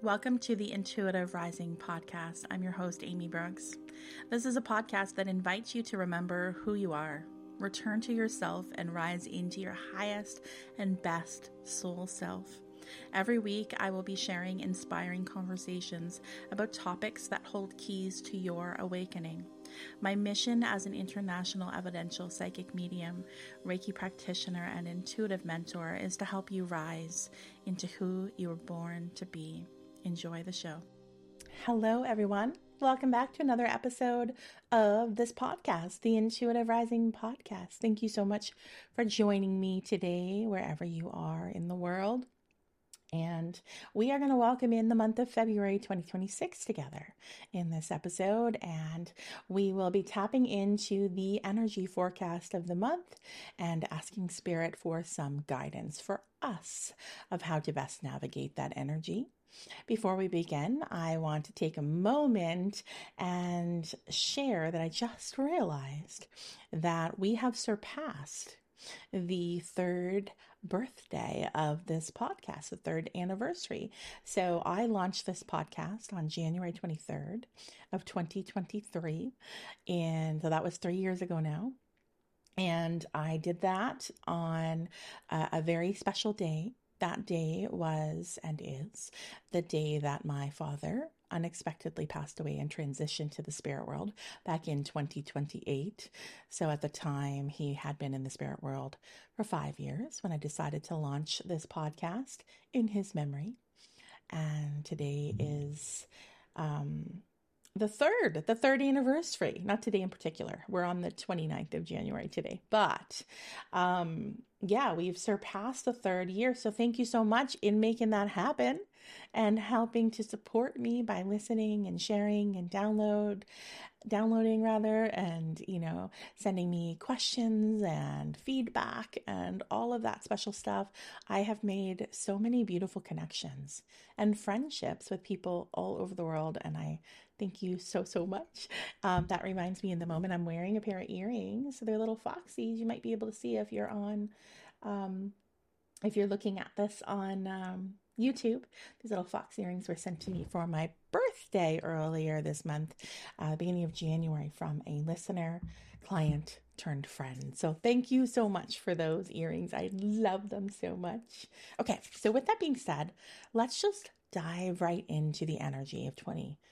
Welcome to the Intuitive Rising podcast. I'm your host, Amy Brooks. This is a podcast that invites you to remember who you are, return to yourself, and rise into your highest and best soul self. Every week, I will be sharing inspiring conversations about topics that hold keys to your awakening. My mission as an international evidential psychic medium, Reiki practitioner, and intuitive mentor is to help you rise into who you were born to be. Enjoy the show. Hello, everyone. Welcome back to another episode of this podcast, the Intuitive Rising podcast. Thank you so much for joining me today, wherever you are in the world. And we are going to welcome in the month of February 2026 together in this episode. And we will be tapping into the energy forecast of the month and asking Spirit for some guidance for us of how to best navigate that energy. Before we begin, I want to take a moment and share that I just realized that we have surpassed the third birthday of this podcast, the third anniversary. So I launched this podcast on January 23rd of 2023. And so that was 3 years ago now. And I did that on a very special day. That day was and is the day that my father unexpectedly passed away and transitioned to the spirit world back in 2028. So at the time, he had been in the spirit world for 5 years when I decided to launch this podcast in his memory. And today is the third anniversary, not today in particular. We're on the 29th of January today, but we've surpassed the third year. So thank you so much in making that happen and helping to support me by listening and sharing and downloading and, sending me questions and feedback and all of that special stuff. I have made so many beautiful connections and friendships with people all over the world. And I thank you so, so much. That reminds me, in the moment, I'm wearing a pair of earrings. So they're little foxies. You might be able to see if you're if you're looking at this on YouTube. These little fox earrings were sent to me for my birthday earlier this month, beginning of January, from a listener, client turned friend. So thank you so much for those earrings. I love them so much. Okay, so with that being said, let's just dive right into the energy of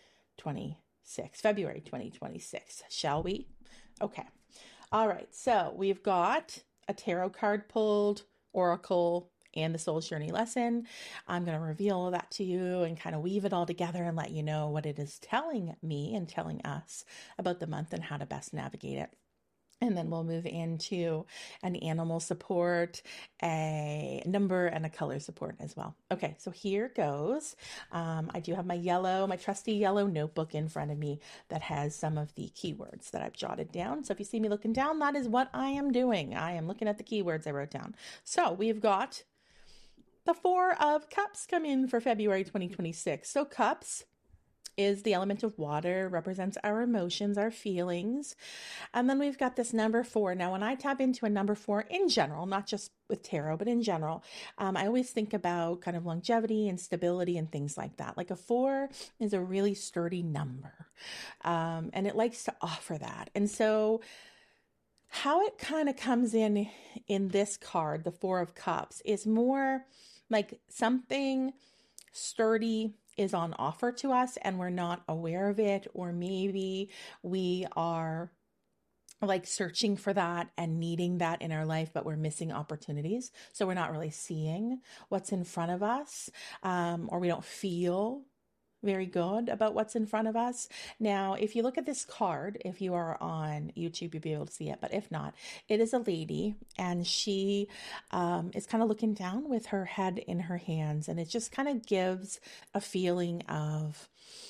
2026, February 2026, shall we? Okay. All right. So we've got a tarot card pulled, oracle, and the Soul's Journey lesson. I'm going to reveal that to you and kind of weave it all together and let you know what it is telling me and telling us about the month and how to best navigate it. And then we'll move into an animal support, a number, and a color support as well. Okay, so here goes. I do have my trusty yellow notebook in front of me that has some of the keywords that I've jotted down. So if you see me looking down, that is what I am doing. I am looking at the keywords I wrote down. So we've got the Four of Cups come in for February 2026. So cups is the element of water, represents our emotions, our feelings. And then we've got this number 4. Now, when I tap into a number 4 in general, not just with tarot, but in general, I always think about kind of longevity and stability and things like that. Like a 4 is a really sturdy number, and it likes to offer that. And so how it kind of comes in this card, the 4 of Cups, is more like something sturdy is on offer to us and we're not aware of it, or maybe we are like searching for that and needing that in our life, but we're missing opportunities. So we're not really seeing what's in front of us, or we don't feel very good about what's in front of us. Now, if you look at this card, if you are on YouTube, you'll be able to see it. But if not, it is a lady, and she is kind of looking down with her head in her hands. And it just kind of gives a feeling of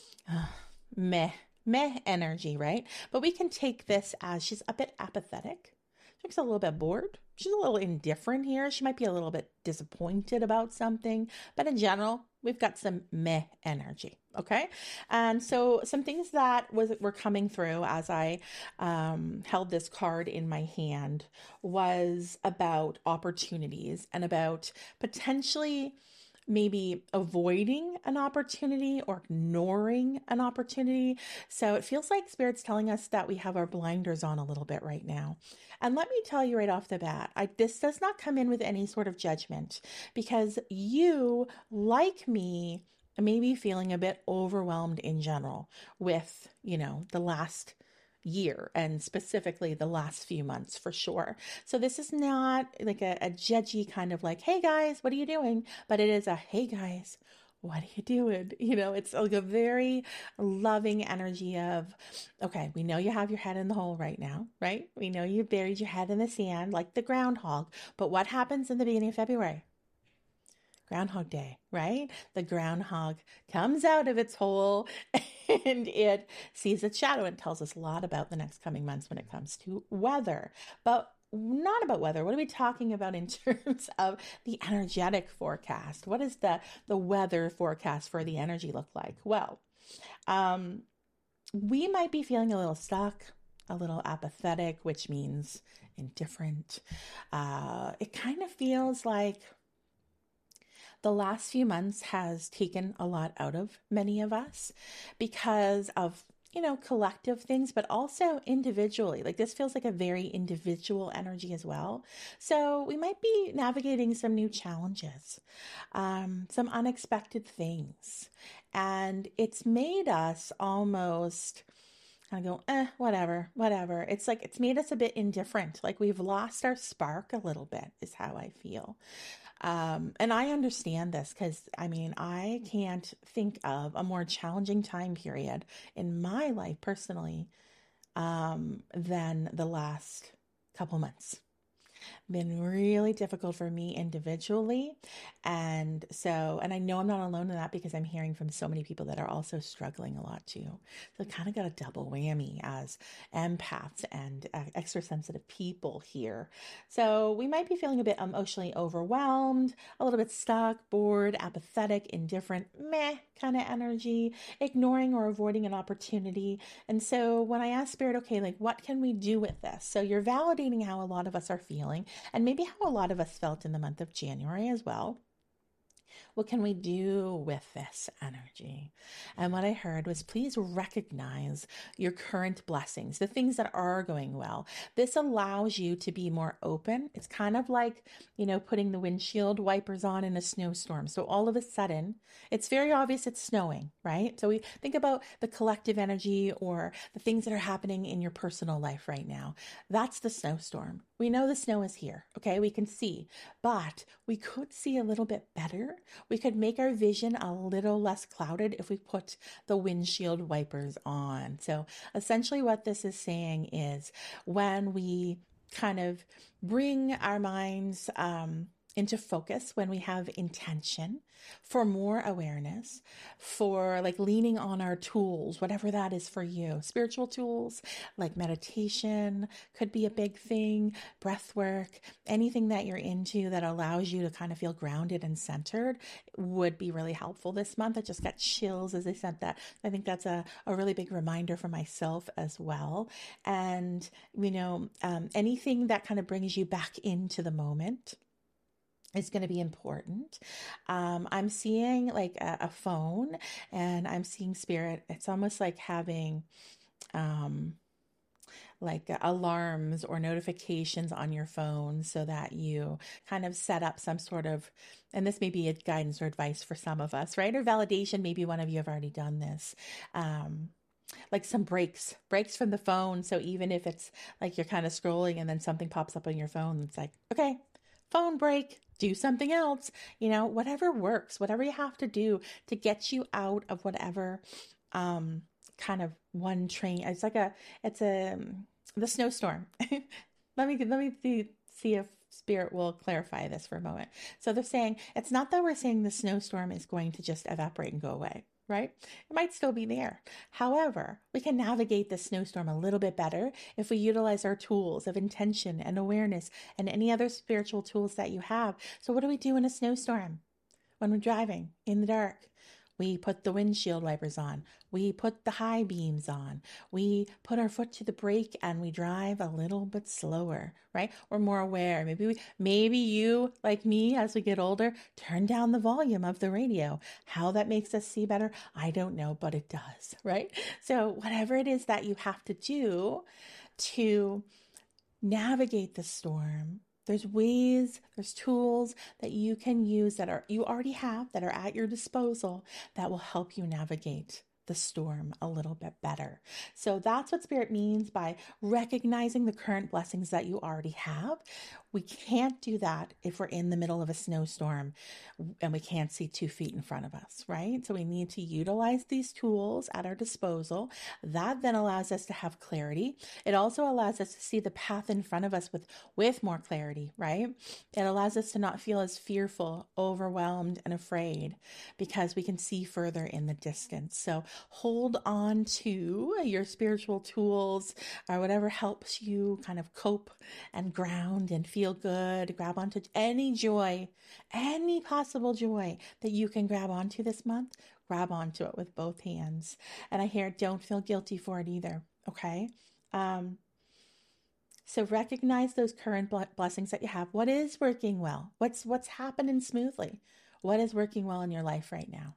meh energy, right? But we can take this as she's a bit apathetic. She's a little bit bored. She's a little indifferent here. She might be a little bit disappointed about something, but in general, we've got some meh energy. Okay. And so some things that were coming through as I held this card in my hand was about opportunities and about potentially maybe avoiding an opportunity or ignoring an opportunity. So it feels like Spirit's telling us that we have our blinders on a little bit right now. And let me tell you right off the bat, this does not come in with any sort of judgment, because you, like me, may be feeling a bit overwhelmed in general with, the last year and specifically the last few months for sure. So this is not like a judgy kind of like, hey guys, what are you doing? But it is a, hey guys, what are you doing? It's like a very loving energy of, okay, we know you have your head in the hole right now, right? We know you buried your head in the sand like the groundhog. But what happens in the beginning of February? Groundhog Day, right? The groundhog comes out of its hole and it sees its shadow and tells us a lot about the next coming months when it comes to weather. But not about weather. What are we talking about in terms of the energetic forecast? What does the weather forecast for the energy look like? Well, we might be feeling a little stuck, a little apathetic, which means indifferent. It kind of feels like the last few months has taken a lot out of many of us because of, collective things, but also individually. Like this feels like a very individual energy as well. So we might be navigating some new challenges, some unexpected things. And it's made us almost kind of go, whatever. It's like it's made us a bit indifferent. Like we've lost our spark a little bit, is how I feel. And I understand this because I can't think of a more challenging time period in my life personally than the last couple months. Been really difficult for me individually. And I know I'm not alone in that because I'm hearing from so many people that are also struggling a lot too. So kind of got a double whammy as empaths and extra sensitive people here. So we might be feeling a bit emotionally overwhelmed, a little bit stuck, bored, apathetic, indifferent, meh kind of energy, ignoring or avoiding an opportunity. And so when I ask Spirit, okay, like what can we do with this? So you're validating how a lot of us are feeling and maybe how a lot of us felt in the month of January as well. What can we do with this energy? And what I heard was please recognize your current blessings, the things that are going well. This allows you to be more open. It's kind of like, putting the windshield wipers on in a snowstorm. So all of a sudden, it's very obvious it's snowing, right? So we think about the collective energy or the things that are happening in your personal life right now. That's the snowstorm. We know the snow is here, okay? We can see, but we could see a little bit better. We could make our vision a little less clouded if we put the windshield wipers on. So essentially what this is saying is when we kind of bring our minds into focus, when we have intention for more awareness, for like leaning on our tools, whatever that is for you. Spiritual tools like meditation could be a big thing, breath work, anything that you're into that allows you to kind of feel grounded and centered would be really helpful this month. I just got chills as I said that. I think that's a really big reminder for myself as well. And, anything that kind of brings you back into the moment is going to be important. I'm seeing like a phone and I'm seeing Spirit. It's almost like having like alarms or notifications on your phone so that you kind of set up some sort of, and this may be a guidance or advice for some of us, right? Or validation. Maybe one of you have already done this. Like some breaks from the phone. So even if it's like you're kind of scrolling and then something pops up on your phone, it's like, okay, phone break, do something else, whatever works, whatever you have to do to get you out of whatever, kind of one train. The snowstorm. let me see if Spirit will clarify this for a moment. So they're saying, it's not that we're saying the snowstorm is going to just evaporate and go away, right? It might still be there. However, we can navigate the snowstorm a little bit better if we utilize our tools of intention and awareness and any other spiritual tools that you have. So what do we do in a snowstorm when we're driving in the dark? We put the windshield wipers on. We put the high beams on. We put our foot to the brake and we drive a little bit slower, right? We're more aware. Maybe you, like me, as we get older, turn down the volume of the radio. How that makes us see better, I don't know, but it does, right? So whatever it is that you have to do to navigate the storm, there's ways, there's tools that you can use you already have that are at your disposal that will help you navigate the storm a little bit better. So that's what Spirit means by recognizing the current blessings that you already have. We can't do that if we're in the middle of a snowstorm and we can't see 2 feet in front of us, right? So we need to utilize these tools at our disposal. That then allows us to have clarity. It also allows us to see the path in front of us with more clarity, right? It allows us to not feel as fearful, overwhelmed, and afraid because we can see further in the distance. So hold on to your spiritual tools or whatever helps you kind of cope and ground and feel good. Grab onto any joy, any possible joy that you can grab onto this month. Grab onto it with both hands. And I hear, don't feel guilty for it either. Okay. So recognize those current blessings that you have. What is working well? What's happening smoothly? What is working well in your life right now?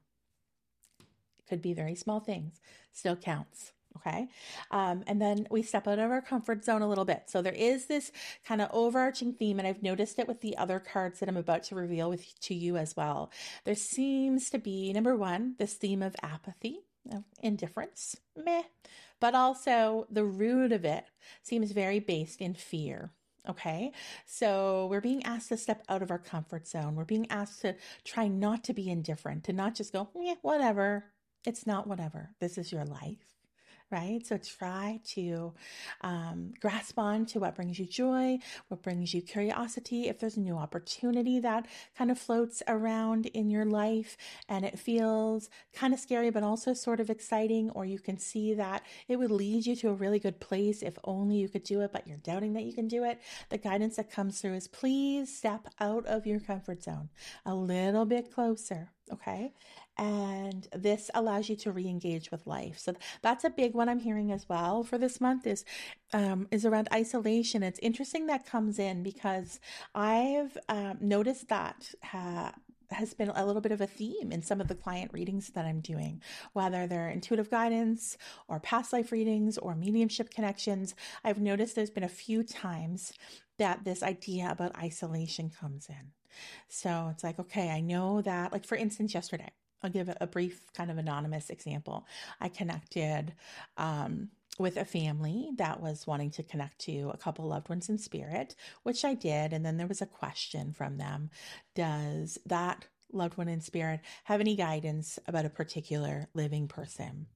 It could be very small things. Still counts. Okay. And then we step out of our comfort zone a little bit. So there is this kind of overarching theme, and I've noticed it with the other cards that I'm about to reveal to you as well. There seems to be, number one, this theme of apathy, of indifference, meh, but also the root of it seems very based in fear. Okay. So we're being asked to step out of our comfort zone. We're being asked to try not to be indifferent, to not just go, whatever. It's not whatever. This is your life. Right? So try to grasp on to what brings you joy, what brings you curiosity. If there's a new opportunity that kind of floats around in your life and it feels kind of scary, but also sort of exciting, or you can see that it would lead you to a really good place if only you could do it, but you're doubting that you can do it. The guidance that comes through is please step out of your comfort zone a little bit closer. Okay. And this allows you to re-engage with life. So that's a big one I'm hearing as well for this month is around isolation. It's interesting that comes in because I've noticed that has been a little bit of a theme in some of the client readings that I'm doing, whether they're intuitive guidance or past life readings or mediumship connections. I've noticed there's been a few times that this idea about isolation comes in. So it's like, okay, I know that, like for instance, yesterday, I'll give a brief kind of anonymous example. I connected with a family that was wanting to connect to a couple loved ones in spirit, which I did. And then there was a question from them. Does that loved one in spirit have any guidance about a particular living person?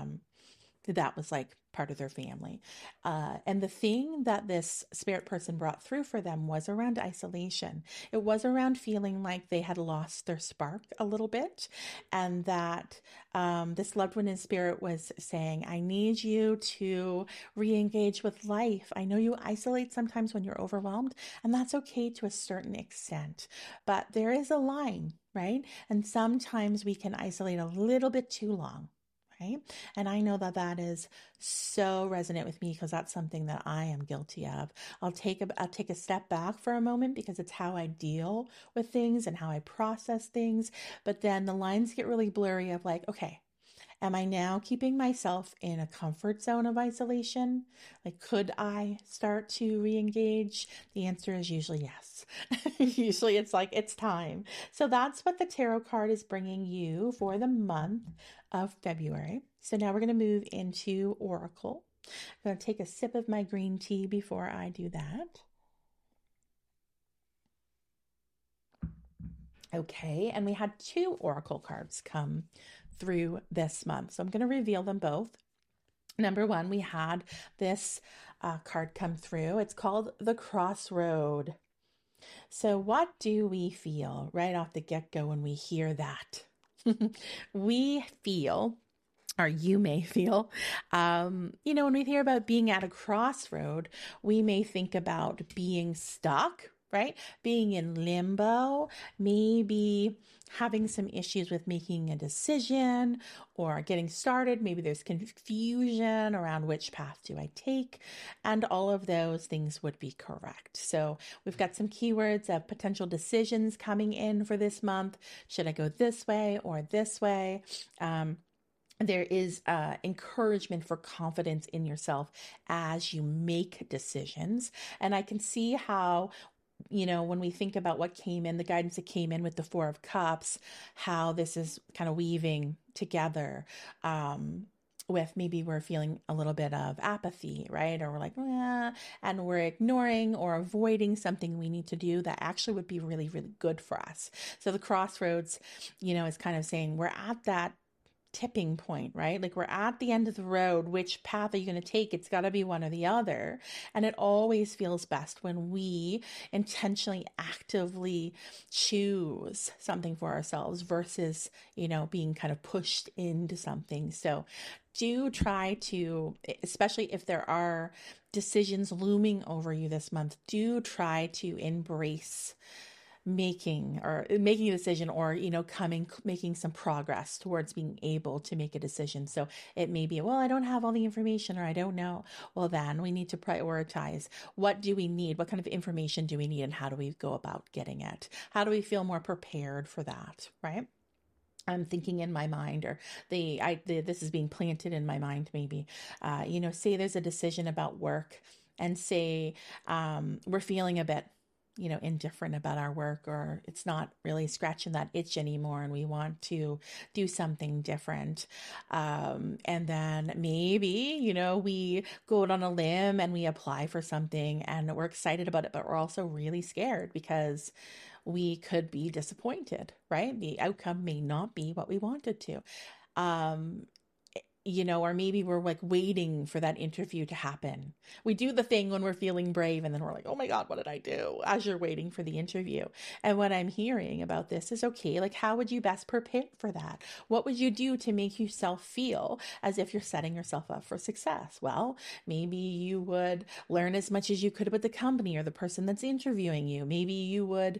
That was like part of their family. And the thing that this spirit person brought through for them was around isolation. It was around feeling like they had lost their spark a little bit, and that this loved one in spirit was saying, I need you to re-engage with life. I know you isolate sometimes when you're overwhelmed, and that's okay to a certain extent, but there is a line, right? And sometimes we can isolate a little bit too long. Right. And I know that that is so resonant with me because that's something that I am guilty of. I'll take a step back for a moment because it's how I deal with things and how I process things. But then the lines get really blurry of like, okay, am I now keeping myself in a comfort zone of isolation? Like, could I start to re-engage? The answer is usually yes. Usually it's like, it's time. So that's what the tarot card is bringing you for the month of February. So now we're going to move into Oracle. I'm going to take a sip of my green tea before I do that. Okay, and we had 2 Oracle cards come through this month. So I'm going to reveal them both. Number 1, we had this card come through. It's called the Crossroad. So what do we feel right off the get-go when we hear that? We feel, or you may feel, when we hear about being at a crossroad, we may think about being stuck, right? Being in limbo, maybe having some issues with making a decision or getting started. Maybe there's confusion around which path do I take, and all of those things would be correct. So we've got some keywords of potential decisions coming in for this month. Should I go this way or this way? There is encouragement for confidence in yourself as you make decisions. And I can see how, when we think about what came in, the guidance that came in with the Four of Cups, how this is kind of weaving together. With maybe we're feeling a little bit of apathy, right? Or we're like, and we're ignoring or avoiding something we need to do that actually would be really, really good for us. So the crossroads, is kind of saying we're at that tipping point, right? Like we're at the end of the road. Which path are you going to take? It's got to be one or the other. And it always feels best when we intentionally, actively choose something for ourselves versus, being kind of pushed into something. So do try to, especially if there are decisions looming over you this month, do try to embrace making a decision, or making some progress towards being able to make a decision. So it may be, well, I don't have all the information, or I don't know. Well, then we need to prioritize. What do we need? What kind of information do we need, and how do we go about getting it? How do we feel more prepared for that, right? I'm thinking in my mind, or this is being planted in my mind, maybe, say there's a decision about work, and say we're feeling a bit indifferent about our work, or it's not really scratching that itch anymore, and we want to do something different. And then maybe, we go out on a limb and we apply for something, and we're excited about it, but we're also really scared because we could be disappointed, right? The outcome may not be what we wanted to. Or maybe we're like waiting for that interview to happen. We do the thing when we're feeling brave, and then we're like, oh my God, what did I do? As you're waiting for the interview. And what I'm hearing about this is, okay, like how would you best prepare for that? What would you do to make yourself feel as if you're setting yourself up for success? Well, maybe you would learn as much as you could about the company or the person that's interviewing you. Maybe you would,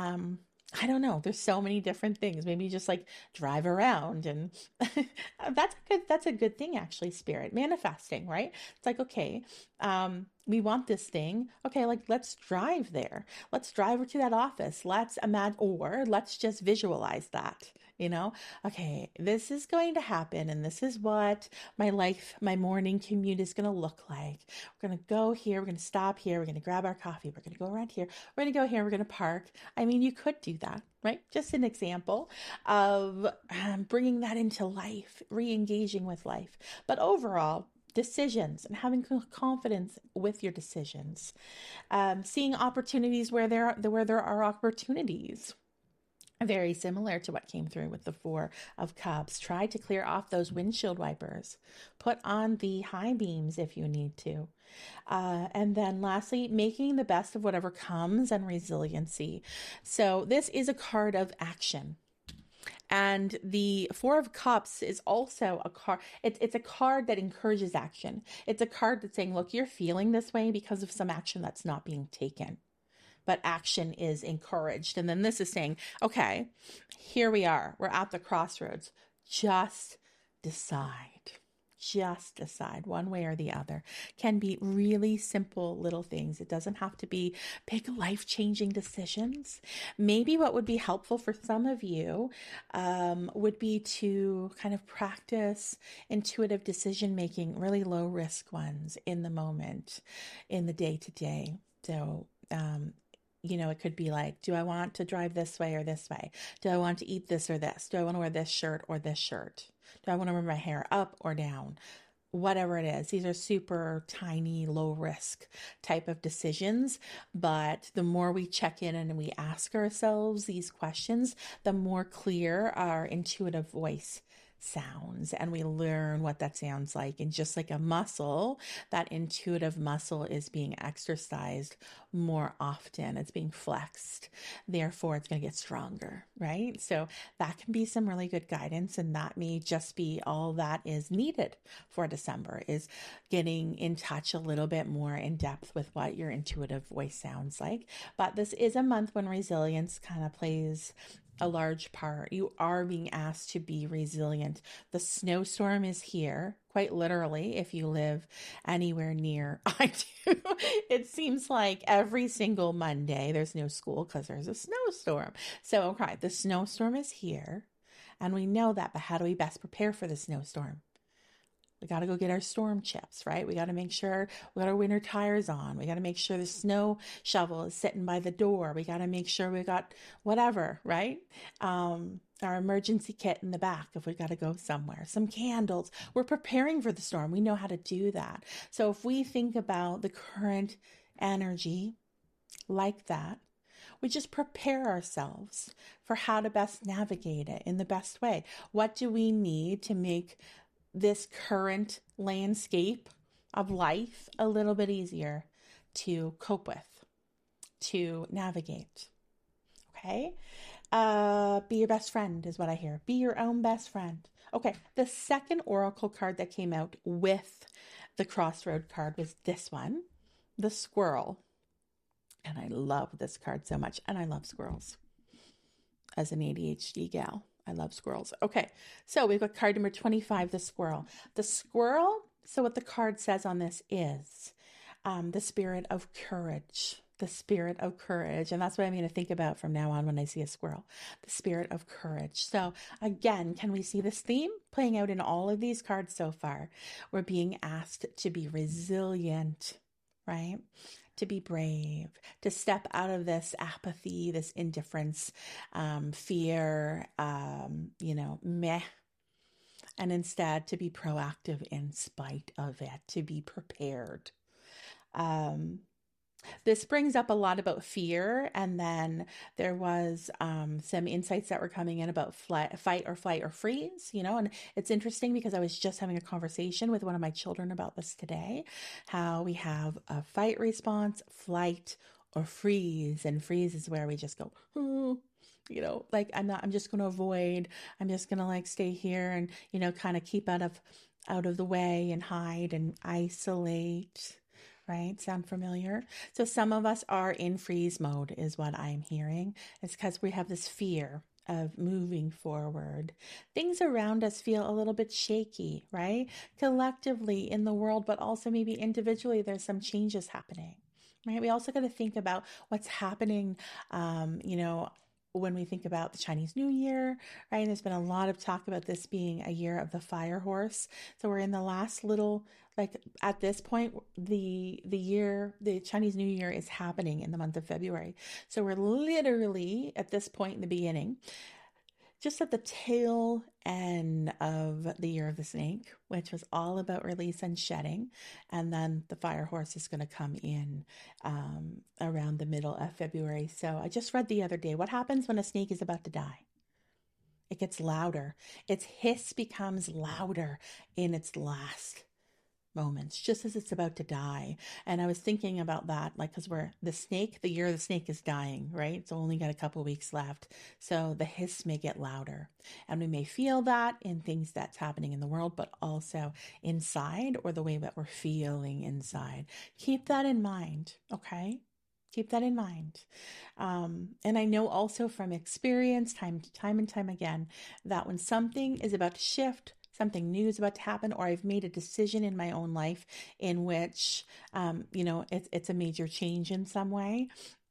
I don't know. There's so many different things. Maybe just like drive around, and that's a good thing, actually. Spirit manifesting, right? It's like, okay, we want this thing. Okay, like let's drive there. Let's drive her to that office. Let's imagine, or let's just visualize that. Okay, this is going to happen, and this is what my morning commute is going to look like. We're going to go here, we're going to stop here, we're going to grab our coffee, we're going to go around here, we're going to go here, we're going to park. I mean, you could do that, right? Just an example of bringing that into life, re-engaging with life. But overall, decisions and having confidence with your decisions, seeing opportunities where there are opportunities. Very similar to what came through with the Four of Cups. Try to clear off those windshield wipers. Put on the high beams if you need to. And then lastly, making the best of whatever comes, and resiliency. So this is a card of action. And the Four of Cups is also a card. It's a card that encourages action. It's a card that's saying, look, you're feeling this way because of some action that's not being taken, but action is encouraged. And then this is saying, okay, here we are. We're at the crossroads. Just decide. Just decide one way or the other. Can be really simple little things. It doesn't have to be big life-changing decisions. Maybe what would be helpful for some of you would be to kind of practice intuitive decision-making, really low-risk ones in the moment, in the day-to-day. So, it could be like, do I want to drive this way or this way? Do I want to eat this or this? Do I want to wear this shirt or this shirt? Do I want to wear my hair up or down? Whatever it is, these are super tiny, low risk type of decisions. But the more we check in and we ask ourselves these questions, the more clear our intuitive voice sounds, and we learn what that sounds like. And just like a muscle, that intuitive muscle is being exercised more often. It's being flexed. Therefore, it's going to get stronger, right? So that can be some really good guidance. And that may just be all that is needed for December, is getting in touch a little bit more in depth with what your intuitive voice sounds like. But this is a month when resilience kind of plays a large part. You are being asked to be resilient. The snowstorm is here, quite literally, if you live anywhere near. I do. It seems like every single Monday there's no school because there's a snowstorm. So, okay, the snowstorm is here, and we know that, but how do we best prepare for the snowstorm? We got to go get our storm chips, right? We got to make sure we got our winter tires on. We got to make sure the snow shovel is sitting by the door. We got to make sure we got whatever, right? Our emergency kit in the back if we got to go somewhere, some candles. We're preparing for the storm. We know how to do that. So if we think about the current energy like that, we just prepare ourselves for how to best navigate it in the best way. What do we need to make this current landscape of life a little bit easier to cope with, to navigate? Okay. Be your best friend is what I hear. Be your own best friend. Okay. The second oracle card that came out with the crossroad card was this one, the squirrel. And I love this card so much. And I love squirrels. As an ADHD gal, I love squirrels. Okay, so we've got card number 25, the squirrel. The squirrel, so what the card says on this is the spirit of courage. The spirit of courage. And that's what I'm going to think about from now on when I see a squirrel. The spirit of courage. So again, can we see this theme playing out in all of these cards so far? We're being asked to be resilient, right? To be brave, to step out of this apathy, this indifference, fear, meh, and instead to be proactive in spite of it, to be prepared. This brings up a lot about fear, and then there was some insights that were coming in about fight or flight or freeze, and it's interesting because I was just having a conversation with one of my children about this today, how we have a fight response, flight, or freeze, and freeze is where we just go, I'm just going to avoid, I'm just going to stay here and, kind of keep out of the way and hide and isolate. Right? Sound familiar? So some of us are in freeze mode is what I'm hearing. It's because we have this fear of moving forward. Things around us feel a little bit shaky, right? Collectively in the world, but also maybe individually, there's some changes happening, right? We also got to think about what's happening, when we think about the Chinese New Year, right? There's been a lot of talk about this being a year of the fire horse. So we're in the last little, at this point, the Chinese New Year is happening in the month of February. So we're literally at this point in the beginning, just at the tail end of the year of the snake, which was all about release and shedding. And then the fire horse is going to come in around the middle of February. So I just read the other day, what happens when a snake is about to die? It gets louder. Its hiss becomes louder in its last moments, just as it's about to die. And I was thinking about that, because we're the year the snake is dying, right? It's only got a couple weeks left. So the hiss may get louder, and we may feel that in things that's happening in the world, but also inside, or the way that we're feeling inside. Keep that in mind. Okay. Keep that in mind. And I know also from experience, time and time again, that when something is about to shift, something new is about to happen, or I've made a decision in my own life in which, it's a major change in some way.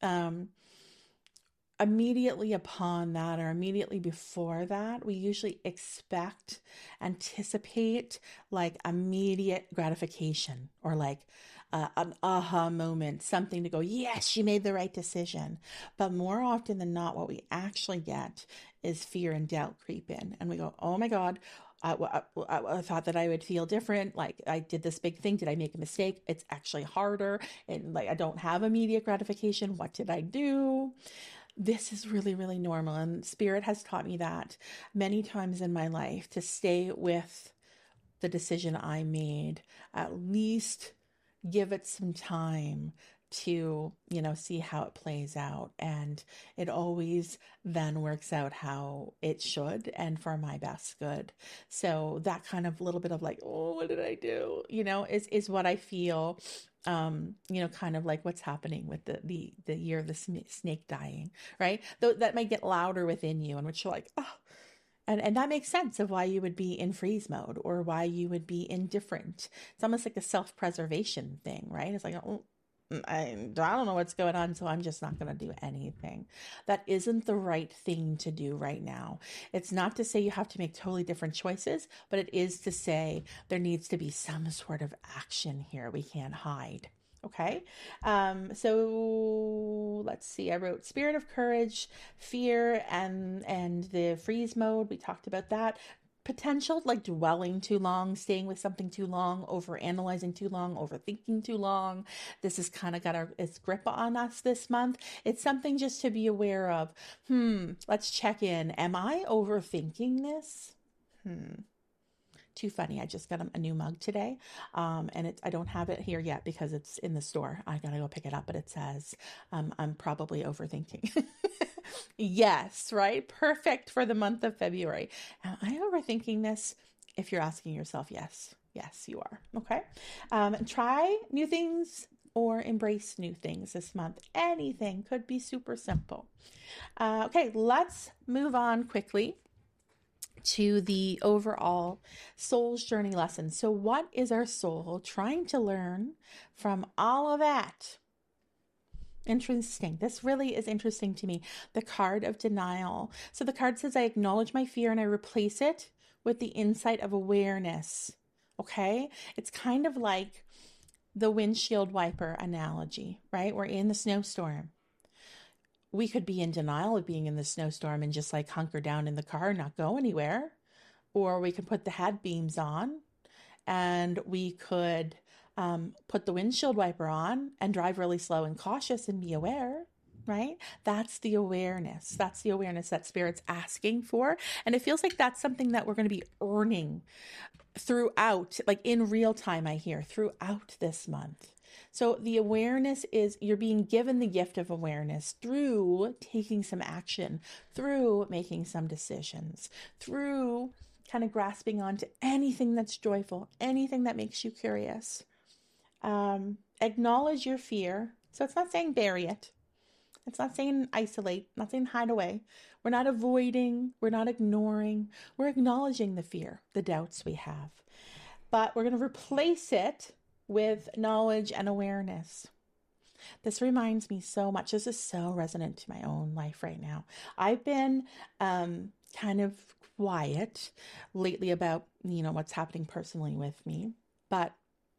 Immediately upon that, or immediately before that, we usually anticipate immediate gratification, or an aha moment, something to go, yes, you made the right decision. But more often than not, what we actually get is fear and doubt creep in, and we go, oh my God, I thought that I would feel different. I did this big thing. Did I make a mistake? It's actually harder. And I don't have immediate gratification. What did I do? this is really, really normal. And Spirit has taught me that many times in my life, to stay with the decision I made, at least give it some time to, see how it plays out. And it always then works out how it should and for my best good. So that kind of little bit of like, oh, what did I do? Is what I feel. Kind of like what's happening with the year of the snake dying, right? Though that might get louder within you, and which you're like, oh, and that makes sense of why you would be in freeze mode or why you would be indifferent. It's almost like a self-preservation thing, right? It's like, oh, I don't know what's going on, so I'm just not going to do anything. That isn't the right thing to do right now. It's not to say you have to make totally different choices, but it is to say there needs to be some sort of action here. We can't hide. Okay. So let's see. I wrote spirit of courage, fear, and the freeze mode. We talked about that. Potential, like dwelling too long, staying with something too long, over analyzing too long, overthinking too long. This has kind of got its grip on us this month. It's something just to be aware of. Let's check in. Am I overthinking this? Too funny. I just got a new mug today. And I don't have it here yet because it's in the store. I gotta go pick it up, but it says, I'm probably overthinking. Yes, right? Perfect for the month of February. Am I overthinking this? If you're asking yourself, yes. Yes, you are. Okay. Try new things or embrace new things this month. Anything could be super simple. Okay, let's move on quickly to the overall soul's journey lesson. So what is our soul trying to learn from all of that? Interesting. This really is interesting to me. The card of denial. So the card says, I acknowledge my fear and I replace it with the insight of awareness. Okay. It's kind of like the windshield wiper analogy, right? We're in the snowstorm. We could be in denial of being in the snowstorm and just like hunker down in the car and not go anywhere. Or we could put the head beams on and we could put the windshield wiper on and drive really slow and cautious and be aware, right? That's the awareness. That's the awareness that Spirit's asking for. And it feels like that's something that we're going to be earning throughout, like in real time, I hear, throughout this month. So the awareness is you're being given the gift of awareness through taking some action, through making some decisions, through kind of grasping onto anything that's joyful, anything that makes you curious. Acknowledge your fear. So it's not saying bury it. It's not saying isolate, not saying hide away. We're not avoiding, we're not ignoring. We're acknowledging the fear, the doubts we have. But we're going to replace it with knowledge and awareness. This reminds me so much. This is so resonant to my own life right now. I've been kind of quiet lately about, what's happening personally with me. But,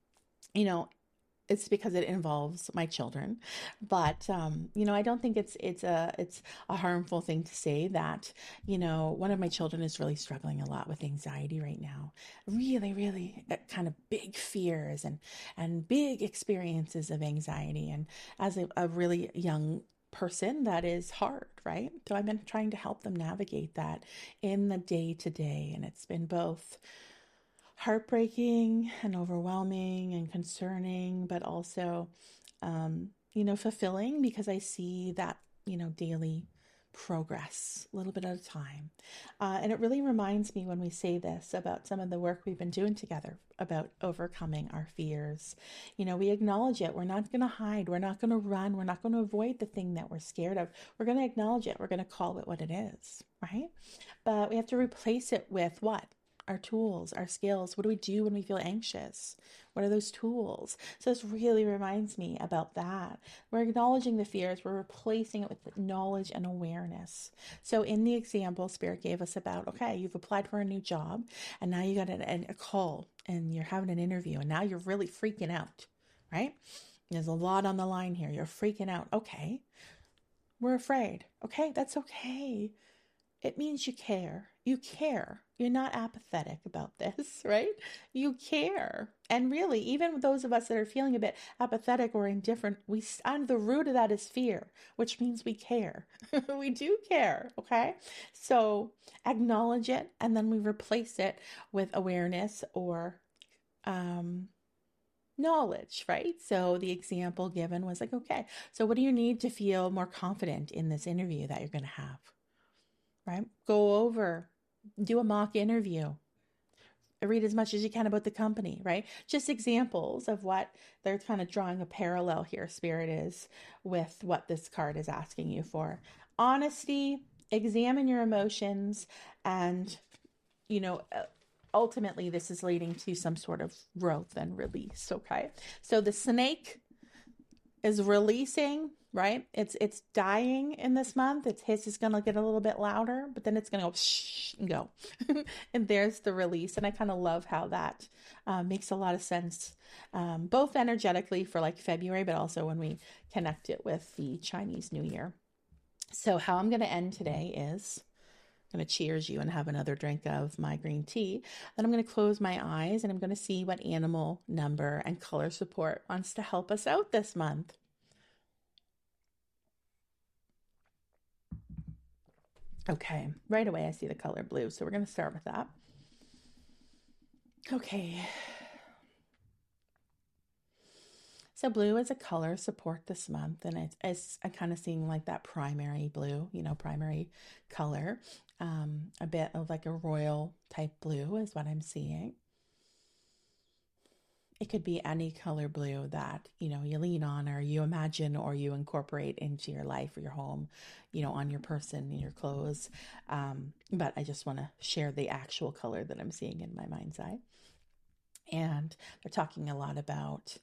it's because it involves my children. But, I don't think it's a harmful thing to say that, one of my children is really struggling a lot with anxiety right now. Really, really kind of big fears and big experiences of anxiety. And as a really young person, that is hard, right? So I've been trying to help them navigate that in the day to day. And it's been both heartbreaking and overwhelming and concerning, but also, fulfilling because I see that, daily progress a little bit at a time. And it really reminds me when we say this about some of the work we've been doing together about overcoming our fears. We acknowledge it. We're not going to hide. We're not going to run. We're not going to avoid the thing that we're scared of. We're going to acknowledge it. We're going to call it what it is, right? But we have to replace it with what? Our tools, our skills. What do we do when we feel anxious? What are those tools? So this really reminds me about that. We're acknowledging the fears. We're replacing it with knowledge and awareness. So in the example Spirit gave us about, okay, you've applied for a new job and now you got a call and you're having an interview and now you're really freaking out, right? There's a lot on the line here. You're freaking out. Okay. We're afraid. Okay. That's okay. it means you care. You care. You're not apathetic about this, right? You care. And really, even those of us that are feeling a bit apathetic or indifferent, and the root of that is fear, which means we care. We do care, okay? So acknowledge it, and then we replace it with awareness or um, knowledge, right? So the example given was like, okay, so what do you need to feel more confident in this interview that you're going to have, right? Go over, do a mock interview, read as much as you can about the company, right? Just examples of what they're kind of drawing a parallel here, Spirit is, with what this card is asking you for. Honesty, examine your emotions, and, you know, ultimately this is leading to some sort of growth and release, okay? So the snake is releasing, right? It's dying in this month. Its hiss is going to get a little bit louder, but then it's going to go shh and go. And there's the release. And I kind of love how that makes a lot of sense, both energetically for like February, but also when we connect it with the Chinese New Year. So how I'm going to end today is I'm going to cheers you and have another drink of my green tea. Then I'm going to close my eyes and I'm going to see what animal, number, and color support wants to help us out this month. Okay, right away I see the color blue, so we're going to start with that. Okay. So blue is a color support this month, and it's I'm kind of seeing like that primary blue, primary color. A bit of like a royal type blue is what I'm seeing. It could be any color blue that, you lean on or you imagine or you incorporate into your life or your home, on your person, in your clothes. But I just want to share the actual color that I'm seeing in my mind's eye. And they're talking a lot about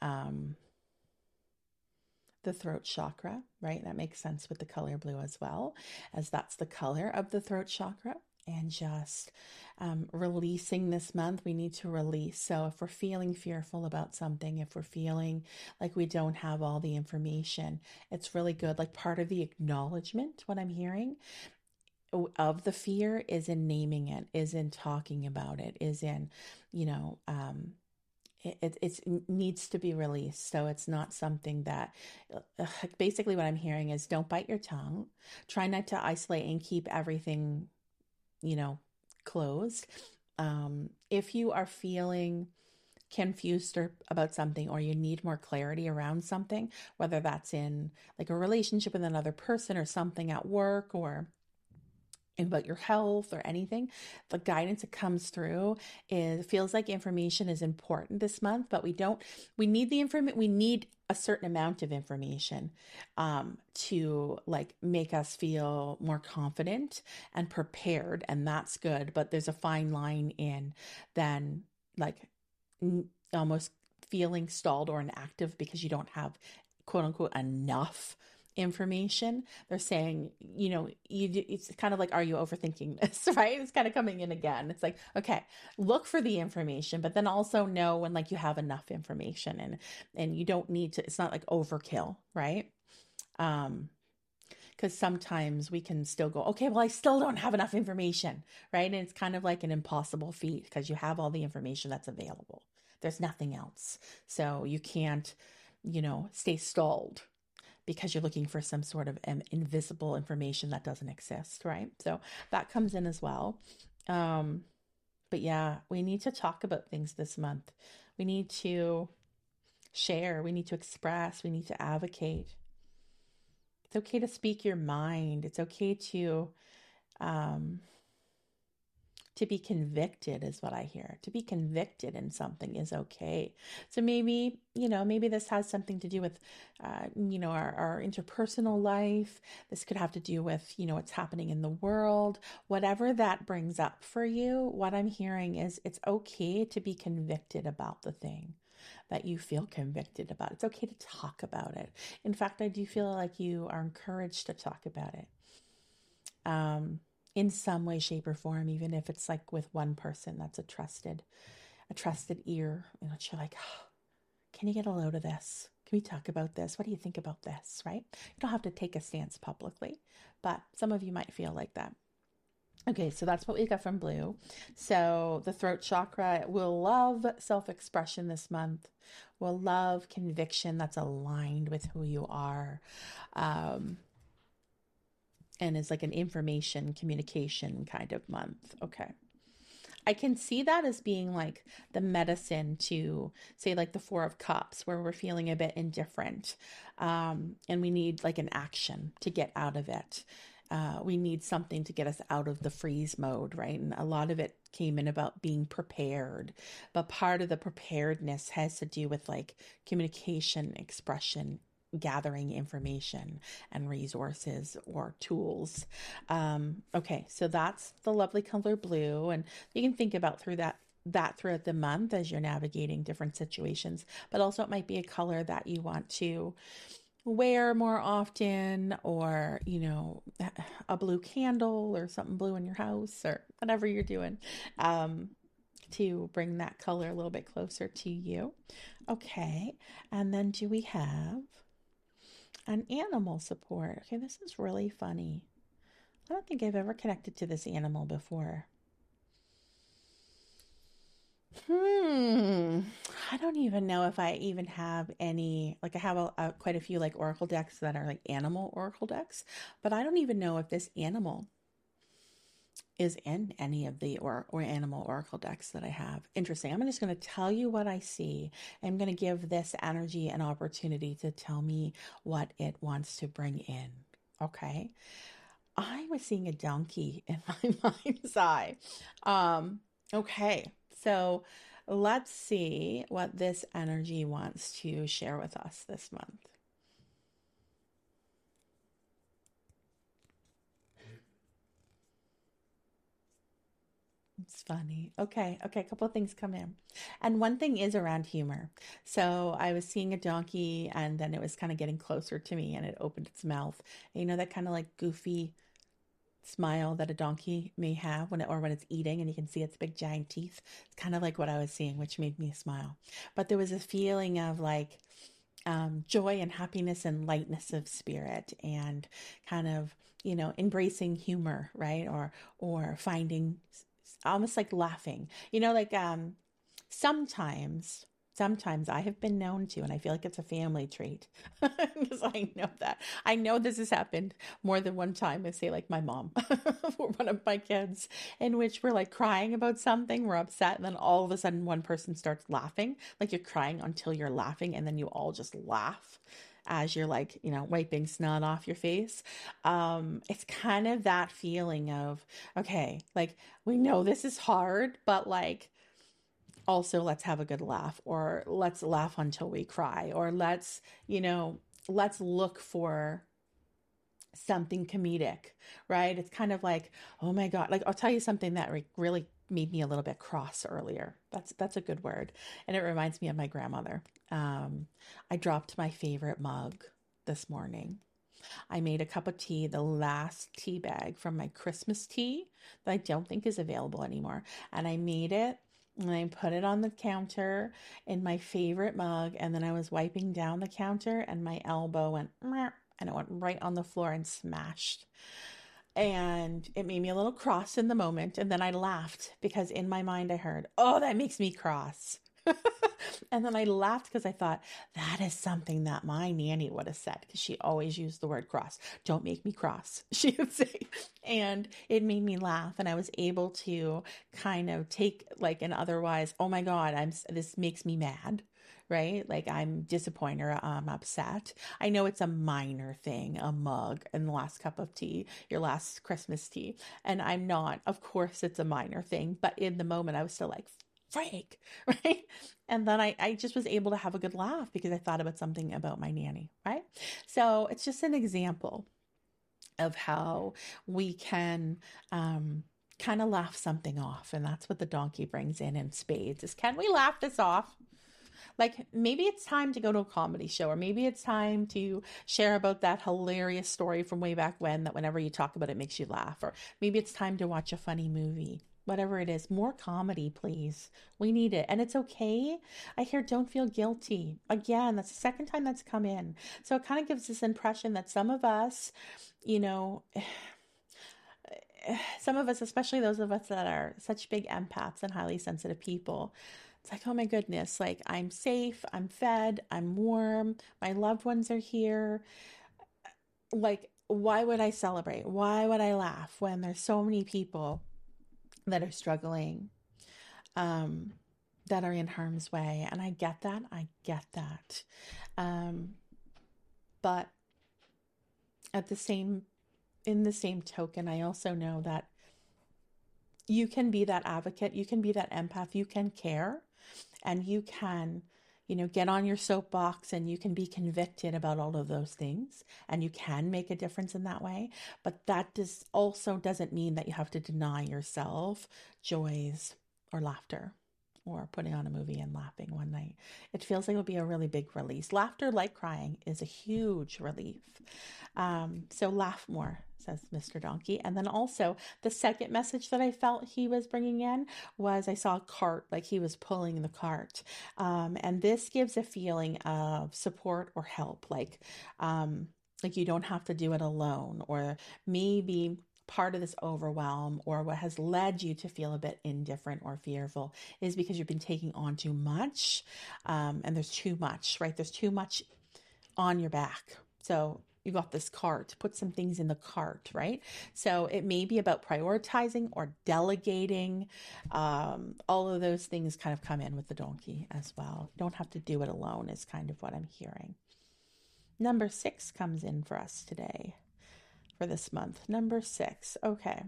the throat chakra, right? That makes sense with the color blue as well, as that's the color of the throat chakra. And just releasing this month, we need to release. So if we're feeling fearful about something, if we're feeling like we don't have all the information, it's really good. Like part of the acknowledgement, what I'm hearing of the fear is in naming it, is in talking about it, is in, it needs to be released. So it's not something that basically what I'm hearing is don't bite your tongue. Try not to isolate and keep everything, closed. If you are feeling confused about something or you need more clarity around something, whether that's in like a relationship with another person or something at work or about your health or anything, the guidance that comes through feels like information is important this month, but we need the information. We need a certain amount of information to like make us feel more confident and prepared. And that's good. But there's a fine line in then like almost feeling stalled or inactive because you don't have quote unquote enough information. They're saying, it's kind of like, are you overthinking this, right? It's kind of coming in again. It's like, okay, look for the information, but then also know when like you have enough information and you don't need to, it's not like overkill, right? Because sometimes we can still go, okay, well, I still don't have enough information, right? And it's kind of like an impossible feat because you have all the information that's available. There's nothing else. So you can't, stay stalled because you're looking for some sort of invisible information that doesn't exist, right? So that comes in as well. But yeah, we need to talk about things this month. We need to share. We need to express. We need to advocate. It's okay to speak your mind. It's okay to be convicted is what I hear. To be convicted in something is okay. So maybe, maybe this has something to do with, our interpersonal life. This could have to do with, what's happening in the world. Whatever that brings up for you, what I'm hearing is it's okay to be convicted about the thing that you feel convicted about. It's okay to talk about it. In fact, I do feel like you are encouraged to talk about it. In some way, shape, or form, even if it's like with one person that's a trusted ear, you're like, oh, can you get a load of this? Can we talk about this? What do you think about this? Right? You don't have to take a stance publicly, but some of you might feel like that. Okay, so that's what we got from blue. So the throat chakra will love self-expression this month. Will love conviction that's aligned with who you are. Um, and is like an information communication kind of month. Okay. I can see that as being like the medicine to say like the 4 of Cups where we're feeling a bit indifferent, and we need like an action to get out of it. We need something to get us out of the freeze mode, right? And a lot of it came in about being prepared, but part of the preparedness has to do with like communication, expression, gathering information and resources or tools. Okay, so that's the lovely color blue, and you can think about that throughout the month as you're navigating different situations. But also, it might be a color that you want to wear more often, or a blue candle or something blue in your house or whatever you're doing, um, to bring that color a little bit closer to you. Okay, and then do we have an animal support? Okay, this is really funny. I don't think I've ever connected to this animal before. Hmm. I don't even know if I even have any. Like, I have quite a few like oracle decks that are like animal oracle decks, but I don't even know if this animal is in any of the or animal oracle decks that I have. Interesting. I'm just going to tell you what I see. I'm going to give this energy an opportunity to tell me what it wants to bring in. Okay. I was seeing a donkey in my mind's eye. Okay, so let's see what this energy wants to share with us this month. It's funny. Okay, a couple of things come in. And one thing is around humor. So I was seeing a donkey and then it was kind of getting closer to me and it opened its mouth. And that kind of like goofy smile that a donkey may have when it's eating and you can see its big giant teeth. It's kind of like what I was seeing, which made me smile. But there was a feeling of like joy and happiness and lightness of spirit and kind of embracing humor, right? Or finding almost like laughing, like sometimes I have been known to, and I feel like it's a family trait because I know this has happened more than one time. I say like my mom or one of my kids, in which we're like crying about something, we're upset, and then all of a sudden one person starts laughing, like you're crying until you're laughing, and then you all just laugh as you're like wiping snot off your face. It's kind of that feeling of, okay, like we know this is hard, but like also let's have a good laugh, or let's laugh until we cry, or let's look for something comedic, right? It's kind of like, oh my god, like I'll tell you something that really made me a little bit cross earlier. That's a good word, and it reminds me of my grandmother. I dropped my favorite mug this morning. I made a cup of tea, the last tea bag from my Christmas tea that I don't think is available anymore. And I made it and I put it on the counter in my favorite mug. And then I was wiping down the counter and my elbow went, "Meow," and it went right on the floor and smashed. And it made me a little cross in the moment. And then I laughed because in my mind I heard, oh, that makes me cross. And then I laughed because I thought that is something that my nanny would have said, because she always used the word cross. Don't make me cross, she would say. And it made me laugh. And I was able to kind of take like an otherwise, oh my God, this makes me mad. Right? Like I'm disappointed or I'm upset. I know it's a minor thing, a mug and the last cup of tea, your last Christmas tea. And I'm not, of course, it's a minor thing. But in the moment, I was still like, freak, right? And then I just was able to have a good laugh because I thought about something about my nanny, right? So it's just an example of how we can kind of laugh something off. And that's what the donkey brings in spades is, can we laugh this off? Like maybe it's time to go to a comedy show, or maybe it's time to share about that hilarious story from way back when that whenever you talk about it makes you laugh, or maybe it's time to watch a funny movie. Whatever it is, more comedy, please. We need it. And it's okay. I hear don't feel guilty. Again, that's the second time that's come in. So it kind of gives this impression that some of us, you know, some of us, especially those of us that are such big empaths and highly sensitive people, it's like, oh my goodness, like I'm safe, I'm fed, I'm warm, my loved ones are here. Like, why would I celebrate? Why would I laugh when there's so many people that are struggling, um, that are in harm's way? And I get that. I get that. Um, but at the same, in the same token, I also know that you can be that advocate, you can be that empath, you can care, and you can, get on your soapbox and you can be convicted about all of those things and you can make a difference in that way. But that also doesn't mean that you have to deny yourself joys or laughter or putting on a movie and laughing one night. It feels like it would be a really big release. Laughter, like crying, is a huge relief. So laugh more, says Mr. Donkey. And then also the second message that I felt he was bringing in was I saw a cart, like he was pulling the cart. And this gives a feeling of support or help, like you don't have to do it alone, or maybe part of this overwhelm or what has led you to feel a bit indifferent or fearful is because you've been taking on too much. And there's too much, right? There's too much on your back. So you got this cart, put some things in the cart, right? So it may be about prioritizing or delegating. All of those things kind of come in with the donkey as well. You don't have to do it alone, is kind of what I'm hearing. Number 6 comes in for us today, for this month. Number 6. Okay.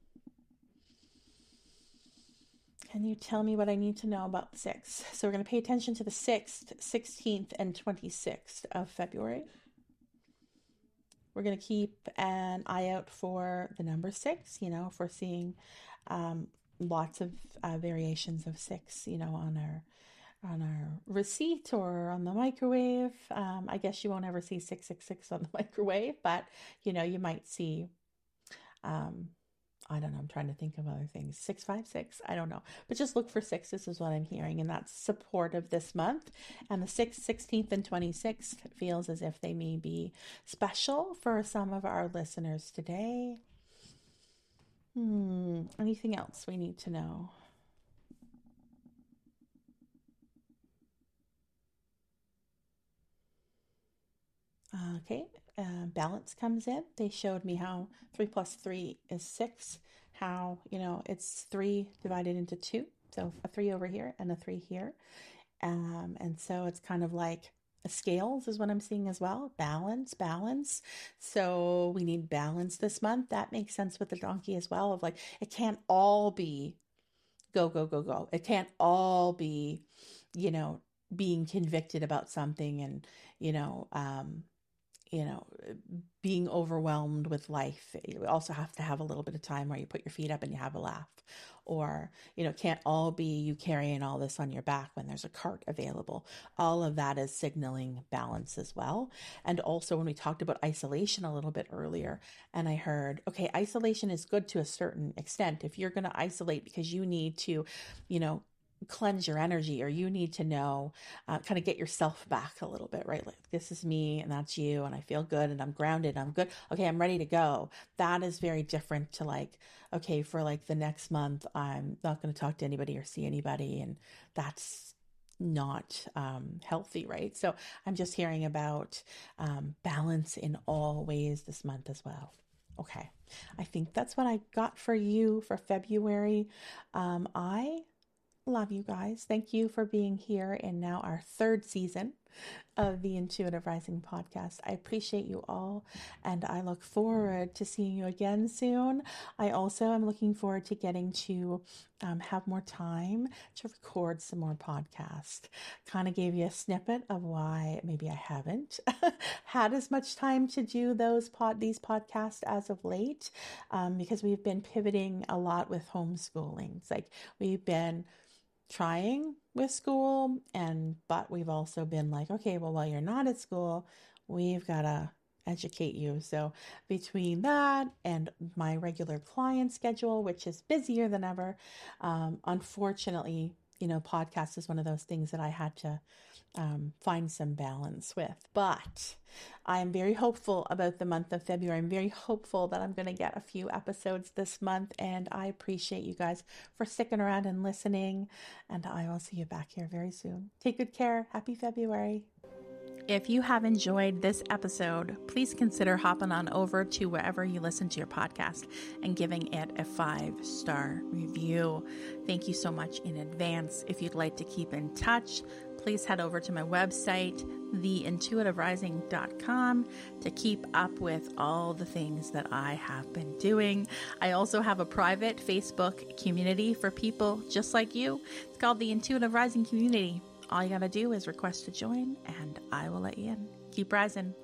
Can you tell me what I need to know about 6? So we're going to pay attention to the 6th, 16th, and 26th of February. We're going to keep an eye out for the number 6, if we're seeing lots of variations of 6, on our receipt or on the microwave. I guess you won't ever see 666 on the microwave, but you might see, I don't know, I'm trying to think of other things. 656, I don't know. But just look for 6s is what I'm hearing, and that's supportive this month. And the 6th, 16th, and 26th feels as if they may be special for some of our listeners today. Anything else we need to know? Okay, balance comes in. They showed me how 3 plus 3 is 6, how, it's 3 divided into 2. So a 3 over here and a 3 here. And so it's kind of like scales is what I'm seeing as well. Balance. So we need balance this month. That makes sense with the donkey as well, of like, it can't all be go, go, go, go. It can't all be, you know, being convicted about something and, you know, um, you know, being overwhelmed with life. You also have to have a little bit of time where you put your feet up and you have a laugh. Or, it can't all be you carrying all this on your back when there's a cart available. All of that is signaling balance as well. And also, when we talked about isolation a little bit earlier, and I heard, okay, isolation is good to a certain extent. If you're going to isolate because you need to, you know, cleanse your energy, or you need to know, kind of get yourself back a little bit, right? Like, this is me and that's you, and I feel good and I'm grounded, I'm good, okay, I'm ready to go. That is very different to like, okay, for like the next month I'm not going to talk to anybody or see anybody, and that's not healthy, right? So I'm just hearing about balance in all ways this month as well. Okay, I think that's what I got for you for February. I love you guys. Thank you for being here in now our 3rd season of the Intuitive Rising podcast. I appreciate you all, and I look forward to seeing you again soon. I also am looking forward to getting to have more time to record some more podcasts. Kind of gave you a snippet of why maybe I haven't had as much time to do these podcasts as of late, because we've been pivoting a lot with homeschooling. It's like we've been trying with school, but we've also been like, okay, well, while you're not at school, we've got to educate you. So between that and my regular client schedule, which is busier than ever, unfortunately, podcast is one of those things that I had to find some balance with. But I am very hopeful about the month of February. I'm very hopeful that I'm going to get a few episodes this month, and I appreciate you guys for sticking around and listening, and I will see you back here very soon. Take good care. Happy February. If you have enjoyed this episode, please consider hopping on over to wherever you listen to your podcast and giving it a 5-star review. Thank you so much in advance. If you'd like to keep in touch, please head over to my website, theintuitiverising.com, to keep up with all the things that I have been doing. I also have a private Facebook community for people just like you. It's called the Intuitive Rising Community. All you got to do is request to join, and I will let you in. Keep rising.